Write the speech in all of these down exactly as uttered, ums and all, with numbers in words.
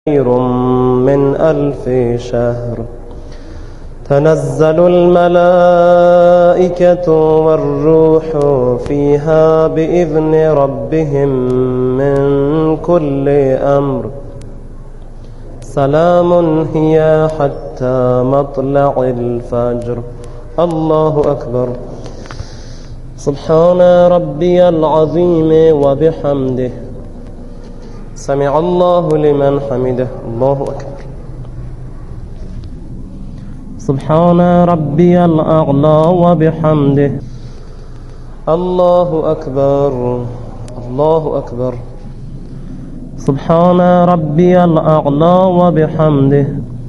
خير من ألف شهر. تنزل الملائكة والروح فيها بإذن ربهم من كل أمر. سلام هي حتى مطلع الفجر. الله أكبر. سبحان ربي العظيم وبحمده. سمع الله لمن حمده. الله أكبر. سبحان ربي الأعلى وبحمده. الله أكبر. الله أكبر. سبحان ربي الأعلى وبحمده.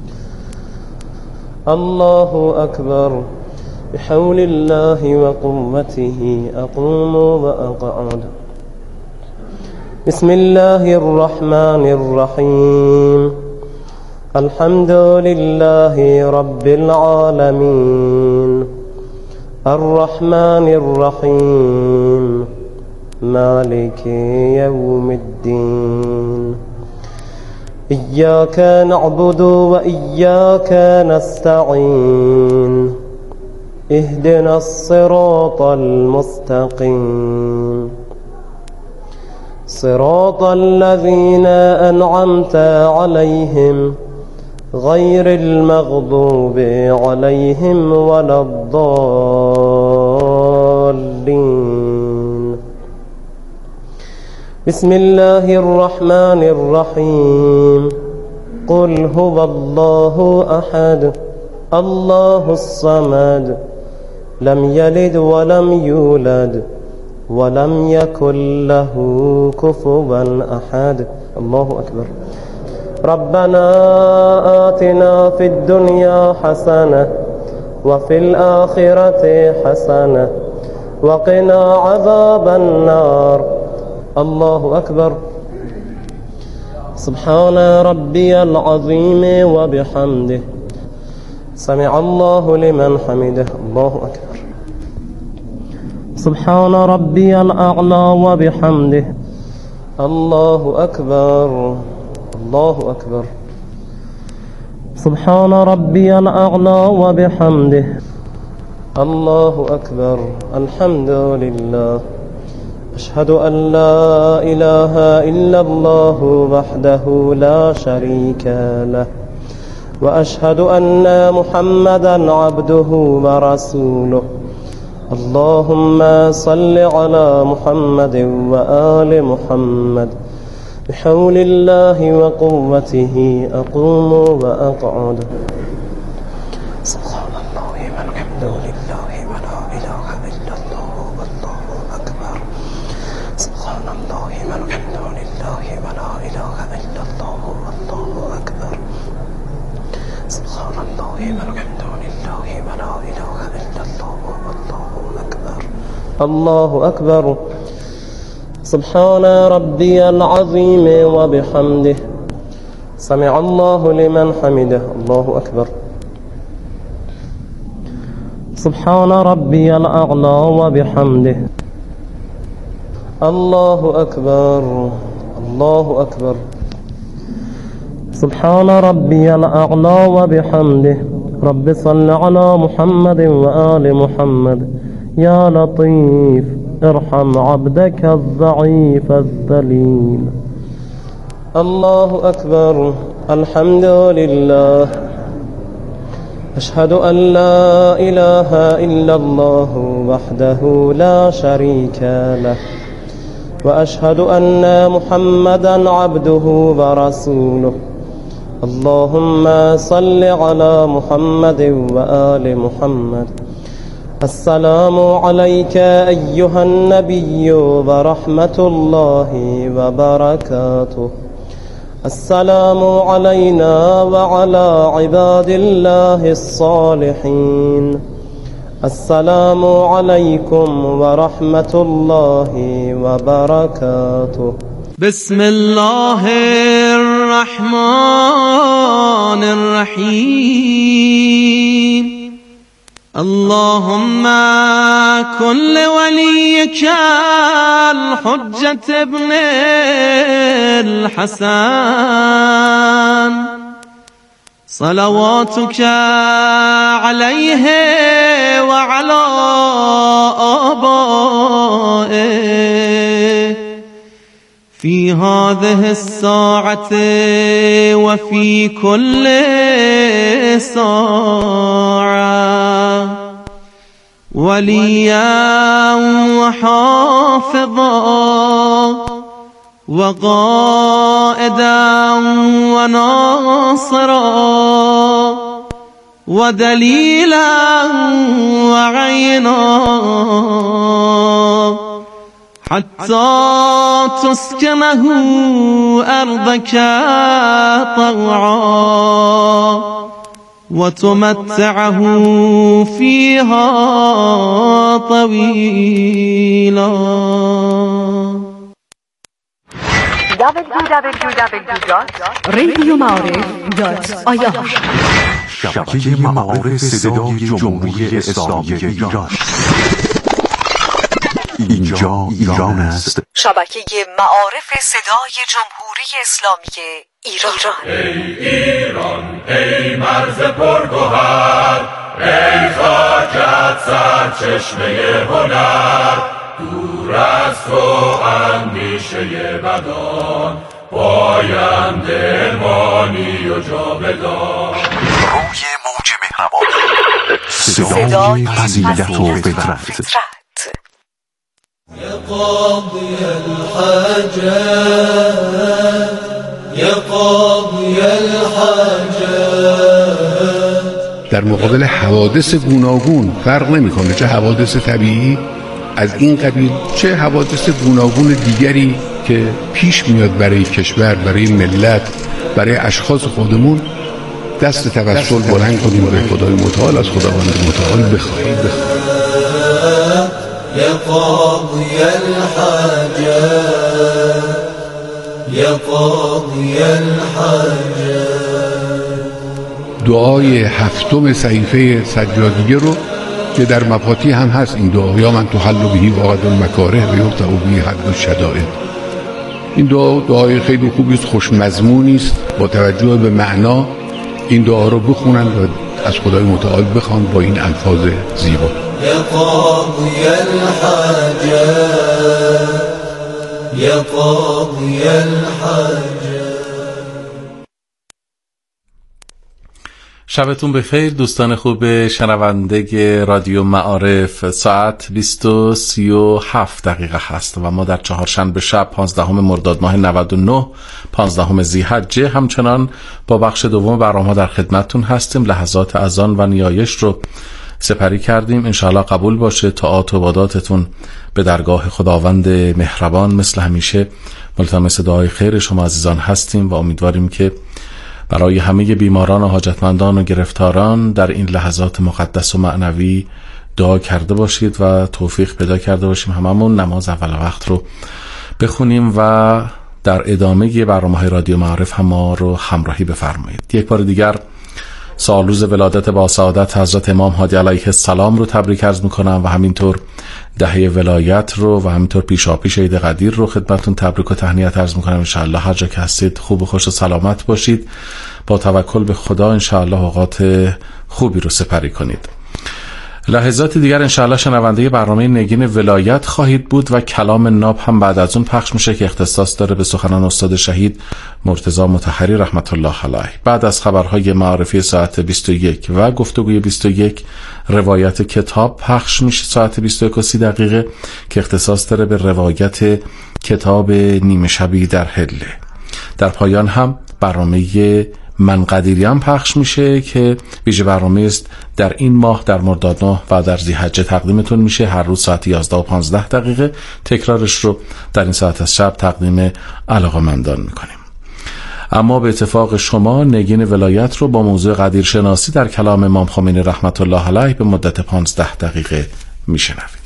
الله أكبر. بحول الله وقوته أقوم وأقعد. بسم الله الرحمن الرحيم. الحمد لله رب العالمين الرحمن الرحيم مالك يوم الدين. إياك نعبد وإياك نستعين. اهدنا الصراط المستقيم صراط الذين أنعمت عليهم غير المغضوب عليهم ولا الضالين. بسم الله الرحمن الرحيم. قل هو الله أحد الله الصمد لم يلد ولم يولد ولم يكن له كفوا أحد. الله أكبر. ربنا آتنا في الدنيا حسنة وفي الآخرة حسنة وقنا عذاب النار. الله أكبر. سبحان ربي العظيم وبحمده. سمع الله لمن حمده. الله أكبر. سبحان ربي الأعلى وبحمده. الله أكبر. الله أكبر. سبحان ربي الأعلى وبحمده. الله أكبر. الحمد لله. أشهد أن لا إله إلا الله وحده لا شريك له وأشهد أن محمدا عبده ورسوله. اللهم صل على محمد وآل محمد. بحول الله وقوته أقوم وأقعد. سبحان الله والحمد لله ولا إله إلا الله والله أكبر. سبحان الله والحمد لله ولا إله إلا الله والله أكبر. سبحان الله والحمد لله ولا إله إلا الله والله أكبر. الله أكبر. سبحان ربي العظيم وبحمده. سمع الله لمن حمده. الله أكبر. سبحان ربي الأعلى وبحمده. الله أكبر. الله أكبر. سبحان ربي الأعلى وبحمده. رب صل على محمد وآل محمد. يا لطيف ارحم عبدك الضعيف الذليل. الله أكبر. الحمد لله. أشهد أن لا إله إلا الله وحده لا شريك له وأشهد أن محمدا عبده ورسوله. اللهم صل على محمد وآل محمد. السلام عليك أيها النبي ورحمة الله وبركاته. السلام علينا وعلى عباد الله الصالحين. السلام عليكم ورحمة الله وبركاته. بسم الله الرحمن الرحيم. اللهم كن لوليك الحجة ابن الحسن صلواتك عليه وعلى آبائه في هذه الساعة وفي كل ساعة وليا وحافظا وقائدا وناصرا ودليلا وعينا حتى تسكنه أرضك طوعا وتمتعه فيها طويلا. دبلیو دبلیو دبلیو دات رادیو معارف دات آی آر شبکه معارف صدای جمهوری اسلامی ایران. اینجا ایران است. شبکه معارف صدای جمهوری اسلامی ایران. ای ایران ای مرز پرگوهر، ای خاکت سرچشمه هنر، دور از تو اندیشه بدان، پاینده مانی و جاودان. روی موج مهربان، صدای فضیلت و فطرت. يا قاضي الحاجات يا قاضي الحاجات. در مقابل حوادث گوناگون فرق نمی‌کنه، چه حوادث طبیعی از این قبیل چه حوادث گوناگون دیگری که پیش میاد برای کشور، برای ملت، برای اشخاص خودمون، دست توسل بلند کنیم به خدای متعال، از خداوند متعال بخواهیم بخواهیم. يا قاضي الحاجات يا قاضي الحاجات. دعای هفتم صحیفه سجادیه رو که در مفاتیح هم هست این دعا، یا من تحل بهی وعد المکاره و یقطع بهی حد الشدائد. این دعا دعای خیلی خوبی است، خوش مضمونی است. با توجه به معنا این دعا رو بخونن و از خدای متعال بخوان با این الفاظ زیبا. يا قاضي الحاجات يا قاضي الحاجات. شبتون بخیر دوستان خوب شنونده رادیو معارف. ساعت بیست و سی و هفت دقیقه هست و ما در چهارشنبه شب پانزدهم مرداد ماه نود و نه پانزدهم ذی‌حجه همچنان با بخش دوم برنامه در خدمتتون هستیم. لحظات اذان و نیایش رو سپری کردیم، انشاءالله قبول باشه. طاعات و عباداتتون به درگاه خداوند مهربان. مثل همیشه ملتمس دعای خیر شما عزیزان هستیم و امیدواریم که برای همه بیماران و حاجتمندان و گرفتاران در این لحظات مقدس و معنوی دعا کرده باشید و توفیق پیدا کرده باشیم هممون نماز اول وقت رو بخونیم و در ادامه برنامه‌های رادیو معارف هم ما رو همراهی بفرمایید. یک بار دیگر سالروز ولادت با سعادت حضرت امام هادی علیه السلام رو تبریک عرض میکنم و همینطور دهه ولایت رو و همینطور پیشاپیش عید قدیر رو خدمتتون تبریک و تهنیت عرض میکنم. انشاءالله هر جا که هستید خوب و خوش و سلامت باشید، با توکل به خدا انشاءالله اوقات خوبی رو سپری کنید. لحظات دیگر انشاءالله شنونده برنامه نگین ولایت خواهید بود و کلام ناب هم بعد از اون پخش میشه که اختصاص داره به سخنان استاد شهید مرتضی مطهری رحمت الله علیه. بعد از خبرهای معارفی ساعت بیست و یک و گفتگوی بیست و یک روایت کتاب پخش میشه ساعت بیست و یک و سی دقیقه که اختصاص داره به روایت کتاب نیمه شبی در حله. در پایان هم برنامه من قدیری هم پخش میشه که ویژه برنامه است در این ماه در مرداد ماه و در ذی‌حجه تقدیمتون میشه هر روز ساعت یازده و پانزده دقیقه. تکرارش رو در این ساعت از شب تقدیم علاقه‌مندان میکنیم. اما به اتفاق شما نگین ولایت رو با موضوع قدیر شناسی در کلام امام خمینی رحمت الله علیه به مدت پانزده دقیقه میشنوید.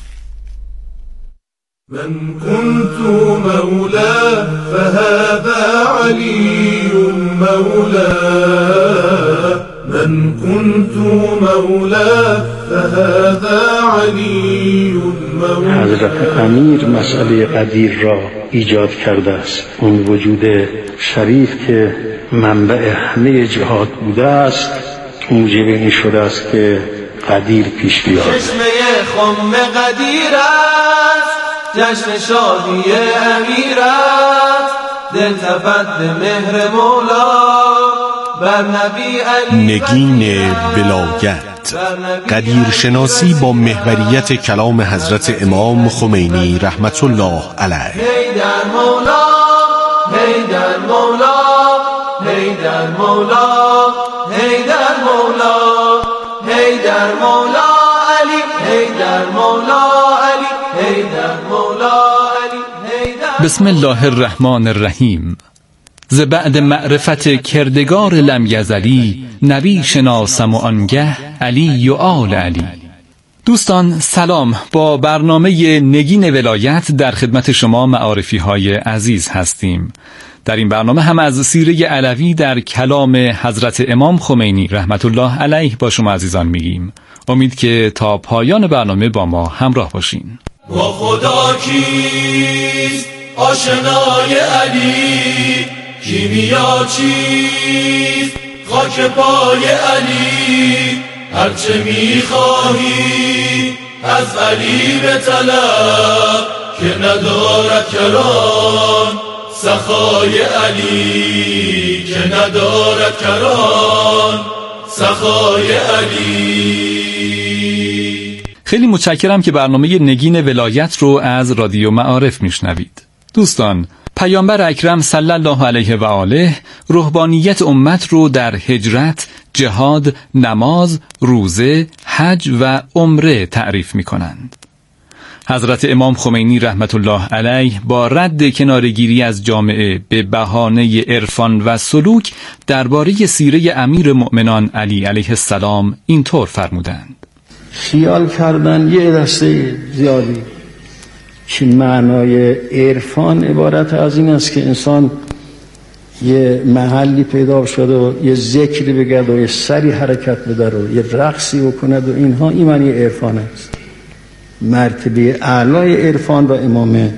من كنت مولاه فهذا علي مولاه من كنت مولاه فهذا علی مولاه. حضرت امیر مسئله قدیر را ایجاد کرده است. اون وجود شریف که منبع همه جهات بوده است موجب این شده است که قدیر پیش بیاد. چشمه خم قدیر است، جشن شادی امیر است، دل تفت مهر مولا بر نبی علی. نگین ولایت، قدیر شناسی با محوریت کلام حضرت امام خمینی رحمت الله علیه. حیدر مولا، حیدر مولا، حیدر مولا، حیدر مولا، حیدر مولا علی، حیدر مولا علی، حیدر مولا علی، حیدر. بسم الله الرحمن الرحیم. ز بعد معرفت کردگار لم یزلی، نبی شناسم و آنگه علی و آل علی. دوستان سلام، با برنامه نگین ولایت در خدمت شما معارفی های عزیز هستیم. در این برنامه هم از سیره علوی در کلام حضرت امام خمینی رحمت الله علیه با شما عزیزان میگیم. امید که تا پایان برنامه با ما همراه باشین. با خدا کیست آشنای علی، کیمیا چیست خاک پای علی، هرچه میخواهی از علی بطلب که ندارد کران سخای علی، که ندارد کران سخای علی. خیلی متشکرم که برنامه نگین ولایت رو از رادیو معارف میشنوید. دوستان، پیامبر اکرم صلی الله علیه و آله روحانیت امت رو در هجرت، جهاد، نماز، روزه، حج و عمره تعریف می کنند. حضرت امام خمینی رحمت الله علیه با رد کنارگیری از جامعه به بهانه عرفان و سلوک درباره سیره امیر مؤمنان علی علیه السلام اینطور فرمودند: خیال کردن یه دسته زیادی که معنای عرفان عبارت از این است که انسان یه محلی پیدا شد و یه ذکری بگرد و یه سری حرکت بده و یه رقصی بکند و اینها، این معنی عرفان است. مرتبه اعلای عرفان و امام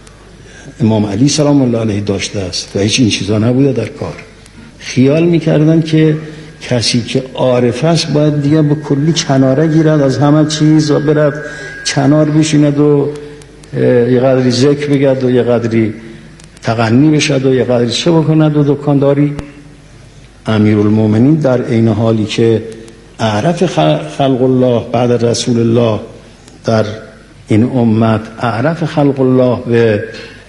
امام علی سلام الله علیه داشته است و هیچ این چیزا نبوده در کار. خیال میکردن که کسی که عارف است باید دیگه به کلی کناره گیرد از همه چیز و برد کنار بشیند و یه قدری ذکر بگرد و یه قدری تغنی بشد و یه قدری چه بکند و دکانداری. امیرالمومنین در عین حالی که اعرف خلق الله بعد رسول الله در این امت، اعرف خلق الله به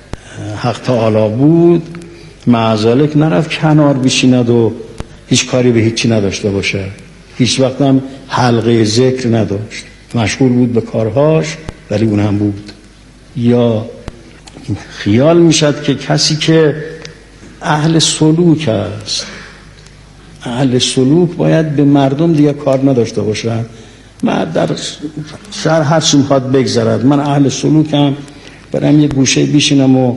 حق تعالی بود، مع ذلک نرفت کنار بشیند و هیچ کاری به هیچی نداشته باشه. هیچ وقت هم حلقه ذکر نداشت، مشغول بود به کارهاش، ولی اون هم بود. یا خیال میشد که کسی که اهل سلوک است، اهل سلوک باید به مردم دیگه کار نداشته باشن. من در شهر هر چی میخواد بگذرد، من اهل سلوکم، برم یه گوشه بیشینم و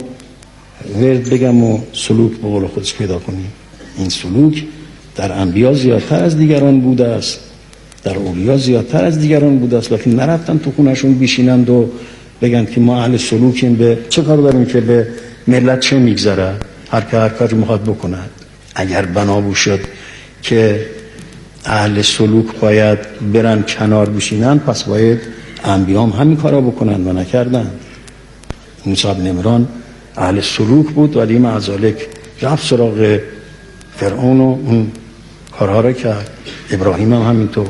ورد بگم و سلوک به قول خودش پیدا کنیم. این سلوک در انبیا زیادتر از دیگران بوده است، در اولیا زیادتر از دیگران بوده است، لیکن نرفتن تو خونشون بیشینند و بگن که ما اهل سلوکیم. به چه کار داریم که به ملت چه میگذره؟ هر که هر کاری میخواد بکند. اگر بنا شد که اهل سلوک باید برن کنار بشینن، پس باید انبیام همین کارا بکنن و نکردن. موسی بن عمران اهل سلوک بود ولی معذالک رفت سراغ فرعون و اون کارها را کرد. ابراهیم هم همینطور،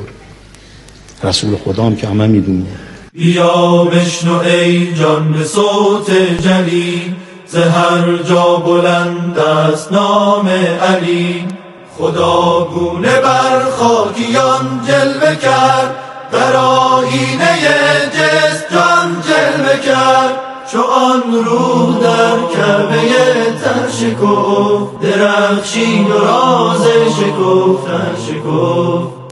رسول خدا هم که همه میدونیم. بیا بشنو ای جان به صوت جلی، ز هر جا بلند است نام علی. خدا گونه بر خاکیان جلوه کرد، در آیینه جسم جان جلوه کرد. چو آن روح در کعبه تن شکفت، درخشید و راز شکفتن شکفت.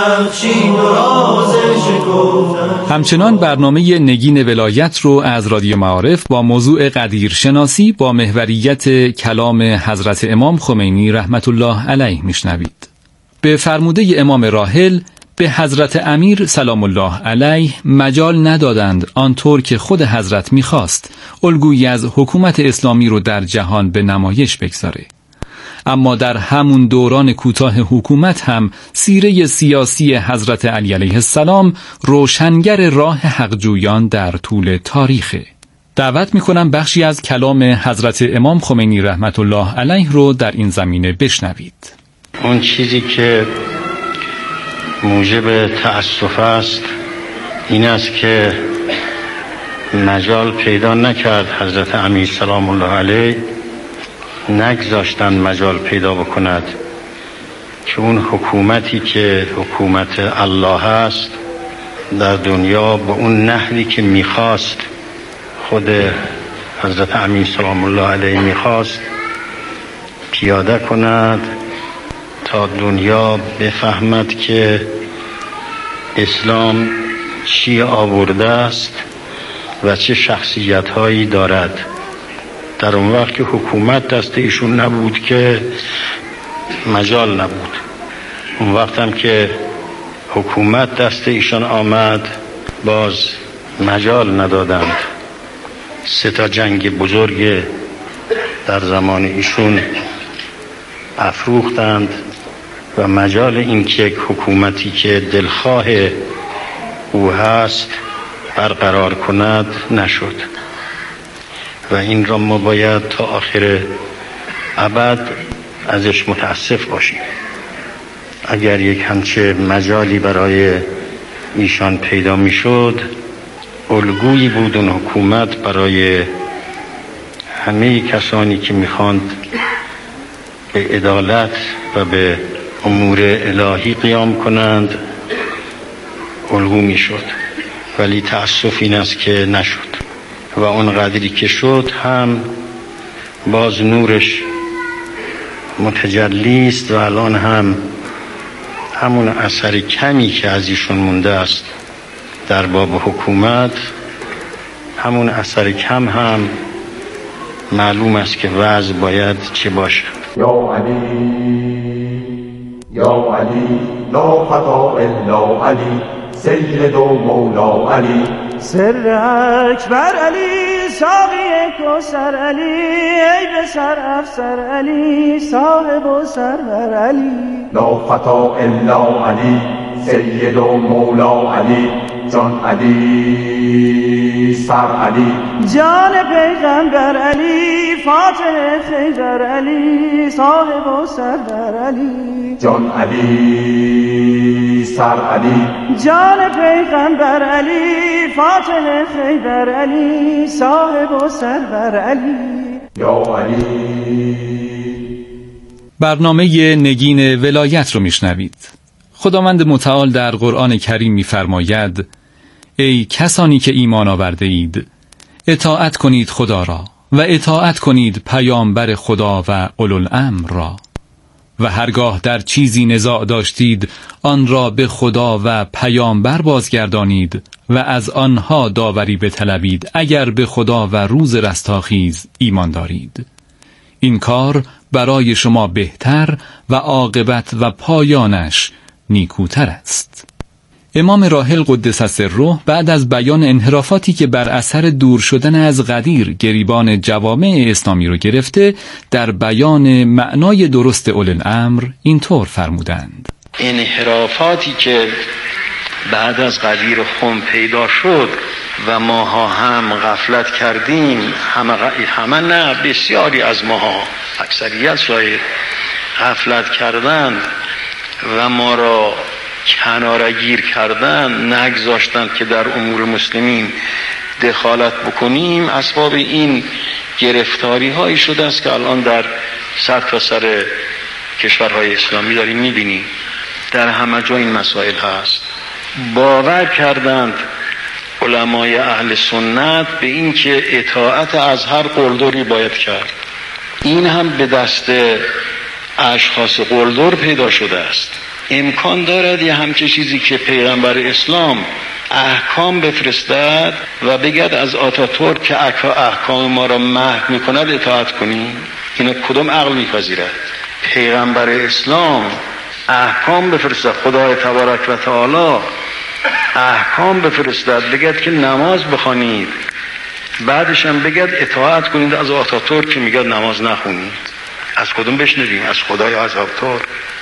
همچنان برنامه نگین ولایت رو از رادیو معارف با موضوع قدیر شناسی با محوریت کلام حضرت امام خمینی رحمت الله علیه میشنوید. به فرموده امام راحل به حضرت امیر سلام الله علیه مجال ندادند آنطور که خود حضرت میخواست الگویی از حکومت اسلامی رو در جهان به نمایش بگذاره. اما در همون دوران کوتاه حکومت هم سیره سیاسی حضرت علی علیه السلام روشنگر راه حقجویان در طول تاریخه. دعوت میکنم بخشی از کلام حضرت امام خمینی رحمت الله علیه رو در این زمینه بشنوید. اون چیزی که موجب تأسف است این است که مجال پیدا نکرد حضرت امیر سلام الله علیه، نگذاشتن مجال پیدا بکند که اون حکومتی که حکومت الله است در دنیا به اون نحوی که میخواست، خود حضرت امیر سلام الله علیه میخواست پیاده کند تا دنیا بفهمد که اسلام چی آورده است و چه شخصیت هایی دارد. در اون وقت که حکومت دست ایشون نبود که مجال نبود، اون وقت هم که حکومت دست ایشان آمد باز مجال ندادند. سه تا جنگ بزرگ در زمان ایشون افروختند و مجال این که حکومتی که دلخواه او هست برقرار کند نشد و این را ما باید تا آخر ابد ازش متاسف باشیم. اگر یک همچه مجالی برای ایشان پیدا می شد، الگویی بود اون حکومت برای همه کسانی که میخواند به عدالت و به امور الهی قیام کنند الگو می شد. ولی تأسف این است که نشد و اون قدری که شد هم باز نورش متجلی است و الان هم همون اثر کمی که از ایشون مونده است در باب حکومت، همون اثر کم هم معلوم است که وضع باید چه باشد. یا علی یا علی لا خطا الا علی سید و مولا علی سر اکبر علی ساقی کوثر علی ای به سر افسر علی صاحب و سرور علی لا خطا الا علی سید و مولا علی جان علی سر علی جان پیغمبر علی فاتح خیبر علی صاحب و سرور علی جان علی سر علی جان پیغمبر علی فاتح خیبر علی صاحب و سرور علی یا علی. برنامه نگین ولایت رو میشنوید. خداوند متعال در قرآن کریم می‌فرماید: ای کسانی که ایمان آورده اید، اطاعت کنید خدا را و اطاعت کنید پیامبر خدا و اولوالامر را و هرگاه در چیزی نزاع داشتید آن را به خدا و پیامبر بازگردانید و از آنها داوری بطلبید اگر به خدا و روز رستاخیز ایمان دارید. این کار برای شما بهتر و عاقبت و پایانش نیکوتر است. امام راحل قدس سره بعد از بیان انحرافاتی که بر اثر دور شدن از قدیر گریبان جوامع اسلامی رو گرفته، در بیان معنای درست اولوالامر اینطور فرمودند: انحرافاتی که بعد از قدیر خم پیدا شد و ماها هم غفلت کردیم، همه, همه نه بسیاری از ماها، اکثریت شاید غفلت کردن و ما را کنارگیر کردن، نگذاشتن که در امور مسلمین دخالت بکنیم، اسباب این گرفتاری هایی شده است که الان در سر تا سر کشورهای اسلامی داریم میبینیم. در همه جا این مسائل هست. باور کردند علمای اهل سنت به این که اطاعت از هر قلدری باید کرد. این هم به دست اشخاص قلدر پیدا شده است. امکان دارد یه همچه چیزی که پیغمبر اسلام احکام بفرستد و بگد از آتاتورک که احکام ما را محو میکند اطاعت کنیم؟ اینو کدام عقل میپذیرد؟ پیغمبر اسلام احکام بفرستد. خدای تبارک و تعالی احکام بفرستد، بگد که نماز بخوانید، بعدش هم بگد اطاعت کنید از آتاتورک که میگه نماز نخونید. از کدوم بشنویم؟ از خدای از آتاتورک؟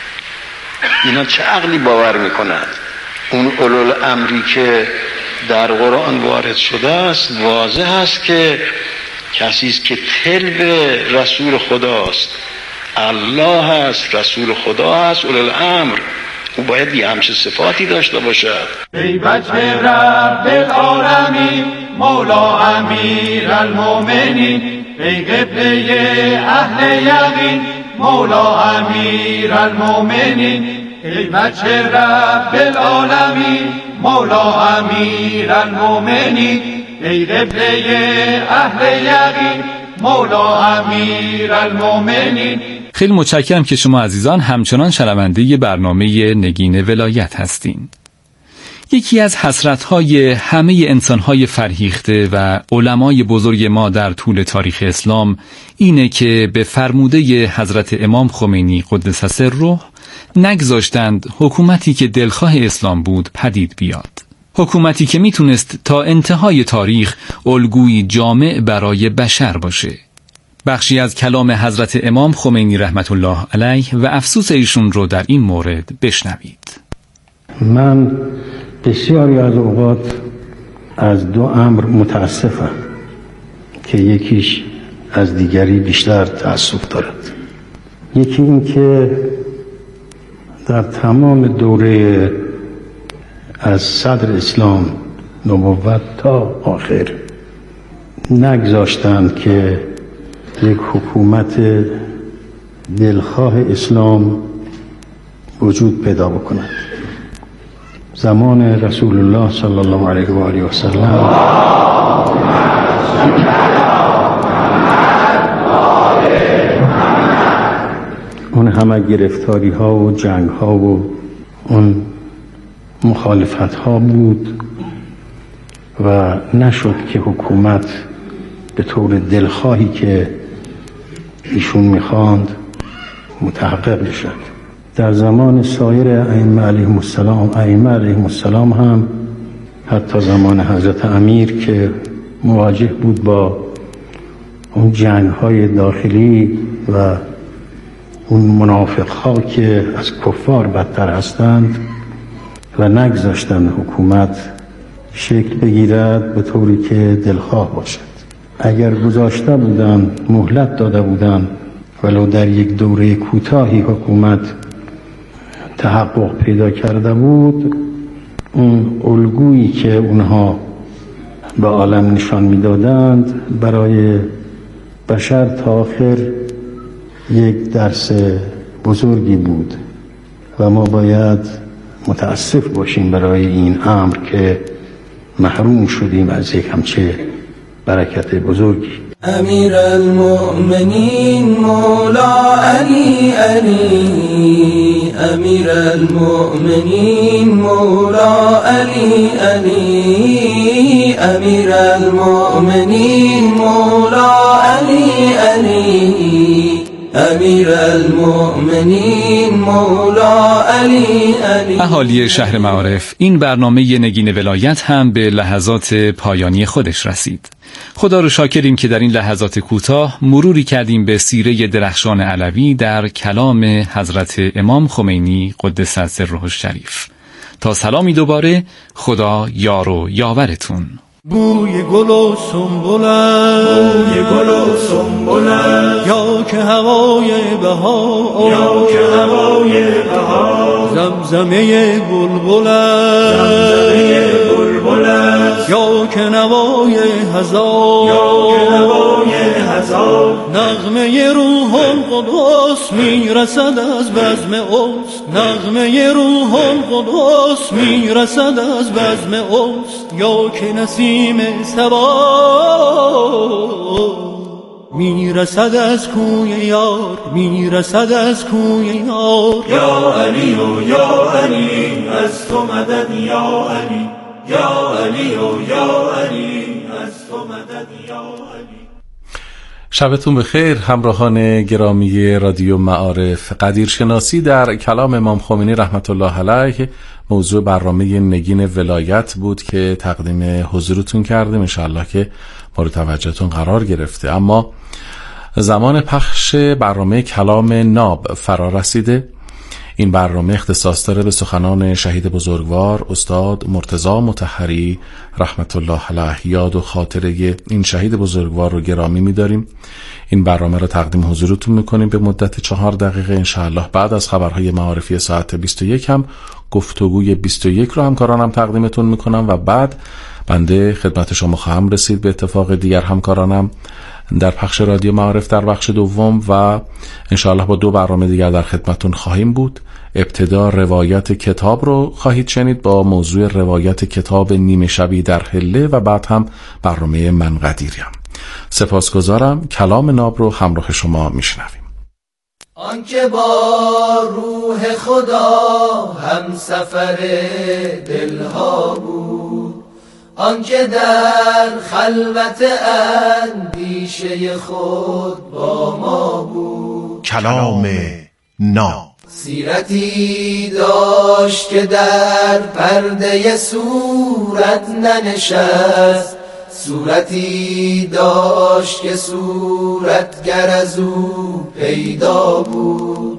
اینا چه عقلی باور میکنند؟ اون اولوالامری که در قرآن وارد شده است واضح است که کسی است که تلو رسول خداست، الله هست، رسول خدا هست، اولوالامر. او باید یه همچه صفاتی داشته باشد. ای بچه رب العالمین مولا امیر المومنین، ای قبله اهل یقین مولا امیر المومنین، ای بچه رب العالمین مولا امیر المومنین، ای قبله اهل یقین مولا امیر المومنین. خیلی متشکرم که شما عزیزان همچنان شنونده برنامه نگین ولایت هستین. یکی از حسرت‌های همه انسان‌های فرهیخته و علمای بزرگ ما در طول تاریخ اسلام اینه که به فرموده حضرت امام خمینی قدس سره نگذاشتند حکومتی که دلخواه اسلام بود پدید بیاد. حکومتی که میتونست تا انتهای تاریخ الگویی جامع برای بشر باشه. بخشی از کلام حضرت امام خمینی رحمت الله علیه و افسوس ایشون رو در این مورد بشنوید. من بسیاری از اوقات از دو امر متاسفم که یکیش از دیگری بیشتر تأسف دارد. یکی این که در تمام دوره از صدر اسلام نبوت تا آخر نگذاشتند که یک حکومت دلخواه اسلام وجود پیدا بکند. زمان رسول الله صلی الله علیه و آله و سلم اون همه گرفتاری ها و جنگ ها و اون مخالفت ها بود و نشد که حکومت به طور دلخواهی که ایشون میخواند متحقق بشد. در زمان سایر ائمه علیهم السلام ائمه علیهم السلام هم حتی زمان حضرت امیر که مواجه بود با اون جنگ های داخلی و اون منافق ها که از کفار بدتر هستند و نگذاشتند حکومت شکل بگیرد به طوری که دلخواه باشد. اگر گذاشته بودند، مهلت داده بودند، ولو در یک دوره کوتاهی حکومت تحقق پیدا کرده بود، اون الگویی که اونها به عالم نشان میدادند برای بشر تا آخر یک درس بزرگی بود و ما باید متاسف باشیم برای این امر که محروم شدیم از یک همچه برکت بزرگی. امیر المؤمنین مولا علی علی، امیر المؤمنین مولا علی علی، امیر المؤمنین مولا علی علی، امیر المؤمنین مولا علی علی. اهالی شهر معارف، این برنامه نگین ولایت هم به لحظات پایانی خودش رسید. خدا رو شاکریم که در این لحظات کوتاه مروری کردیم به سیره درخشان علوی در کلام حضرت امام خمینی قدس سره الشریف. تا سلامی دوباره، خدا یار و یاورتون. بوی گل و سنبلت، بوی گل و سنبلت، یا که هوای بهار، یا که هوای بهار، زمزمه بلبلت، زمزمه بلبلت، یا که نوای هزار، یا که نوای هزار، نغمه روح القدس میرسد از بزم اوست، نغمه روح القدس میرسد از بزم اوست، یا که نسیم سبا میرسد از کوی یار، میرسد از کوی یار. یا علی و یا علی از تو مدد، یا علی، یا علی و یا علی از تو مدد، یا علی. شبتون بخیر همراهان گرامی رادیو معارف. قدیرشناسی در کلام امام خمینی رحمت الله علیه موضوع برنامه نگین ولایت بود که تقدیم حضورتون کردیم، انشاءالله که مورد توجهتون قرار گرفته. اما زمان پخش برنامه کلام ناب فرا رسیده. این برنامه اختصاص داره به سخنان شهید بزرگوار استاد مرتضی مطهری رحمت الله علیه. یاد و خاطره این شهید بزرگوار رو گرامی می‌داریم. این برنامه رو تقدیم حضورتون می‌کنیم به مدت چهار دقیقه انشاءالله. بعد از خبرهای معارفی ساعت بیست و یک هم گفتگوی بیست و یک رو همکارانم تقدیمتون می‌کنم و بعد بنده خدمت شما خواهم رسید به اتفاق دیگر همکارانم در پخش رادیو معارف در بخش دوم و انشاءالله با دو برنامه دیگر در خدمتون خواهیم بود. ابتدا روایت کتاب رو خواهید شنید با موضوع روایت کتاب نیمه شبی در حله و بعد هم برنامه من قدیریم. سپاسگزارم. کلام ناب رو همراه شما میشنویم. آنکه با روح خدا هم سفر دلها بود، آنکه در خلوت اندیشه خود با ما بود. کلام ناب سیرتی داشت که در پرده صورت ننشست، صورتی داشت که صورتگر از او پیدا بود،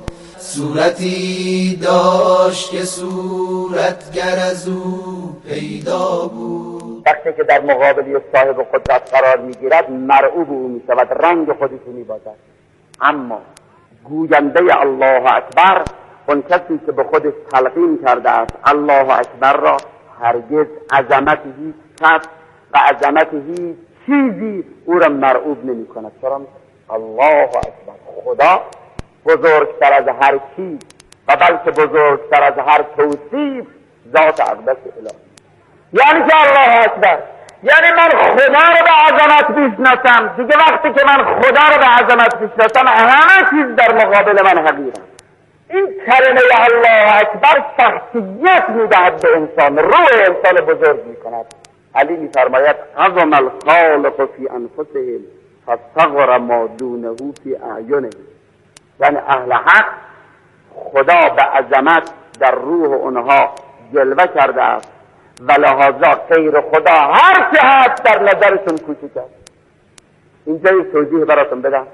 صورتی داشت که صورتگر از او پیدا بود. وقتی که در مقابلی صاحب قدرت قرار میگیرد مرعوب او میشود، رنگ خودش میبازد. اما گوینده الله اکبر، اون کسی که به خودش تلقین کرده است الله اکبر را، هرگز عظمت هیچ کس و عظمت هیچ چیزی او را مرعوب نمی کند. چرا؟ الله اکبر، خدا بزرگتر از هر چیز و بلکه بزرگتر از هر توصیف ذات اقدس الهی. یعنی که الله اکبر یعنی من خدا رو به عظمت میشناسم دیگه. وقتی که من خدا رو به عظمت میشناسم همه چیز در مقابل من حقیرم. این کلمه الله اکبر شخصیت میدهد به انسان، روح انسان بزرگ میکند. علی میفرماید عظم الخالق فی انفسهم فصغر ما دونه فی اعینهم. یعنی اهل حق خدا به عظمت در روح اونها جلوه کرده است و لحاظا غیر خدا هر چه هست در نظرشون کوچک است. اینجا یک توضیح براتون بدم.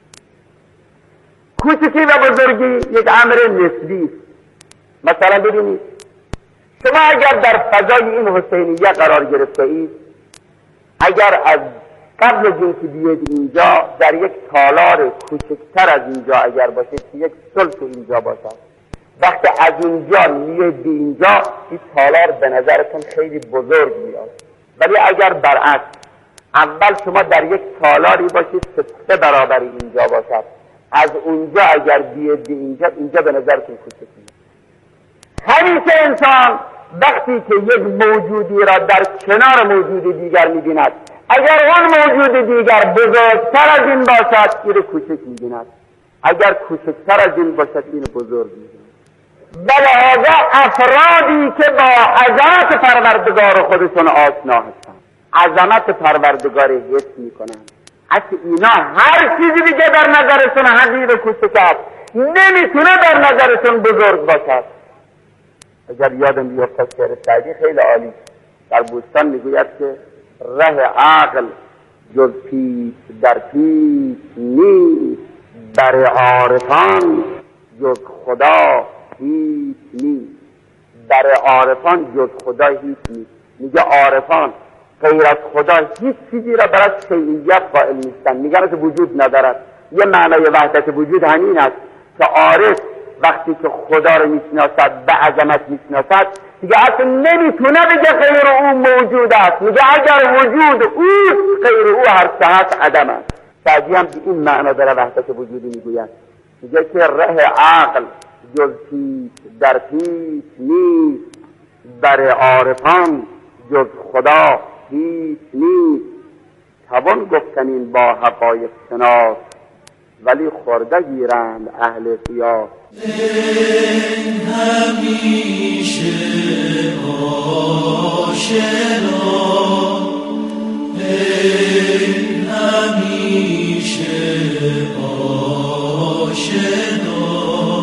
کوچکی و بزرگی یک امر نسبی است. مثلا ببینید شما اگر در فضای این حسینیه قرار گرفته اید، اگر از قبل از اینکه بیاید اینجا در یک تالار کوچکتر از اینجا اگر باشید که یک ثلث اینجا باشد، وقتی از اینجا میاید به اینجا این تالار به نظرتون خیلی بزرگ میاد. ولی اگر برعکس اول شما در یک تالاری باشید که سه برابر اینجا باشد، از اونجا اگر بیاید به اینجا اینجا به نظرتون کوچک میاد. همیشه انسان وقتی که یک موجودی را در کنار موجود دیگر میبیند، اگر اون موجود دیگر بزرگتر از این باشد این کوچک میبیند، اگر کوچکتر از این باشد این بزرگ میبیند. بلحاظه افرادی که با عظمت پروردگار خودشون آشنا هستند، عظمت پروردگار حس میکنند، حتی اینا هر چیزی دیگه در نظرشون حقیر کوچک است نمیتونه در نظرشون بزرگ باشد. اگر یادم بیفتد شعر سعدی خیلی عالی در بوستان میگوید که ره عقل جز پیش در پیش نیست، بر عارفان جز خدا هیچ نیست. بر عارفان جز خدا هیچ نیست. میگه عارفان غیر از خدا هیچ چیزی را برای شیعیت قائل نیستن، میگن که وجود ندارد. یه معنای وحدت وجود همین است که عارف وقتی که خدا رو میشناسد به عظمت میشناسد دیگه اصلا نمیتونه بگه غیر او موجود است. میگه اگر وجود او غیر او هر چه هست عدم است. سعدی هم به این معنا داره وحدت وجودی میگوید. میگه که ره عقل جز پیش در پیش نیست، بر عارفان جز خدا هیچ نیست. توان گفتن این با حقایق شناس، ولی خورده گیرند اهل قیاس. این همیشه آشنا، این همیشه آشنا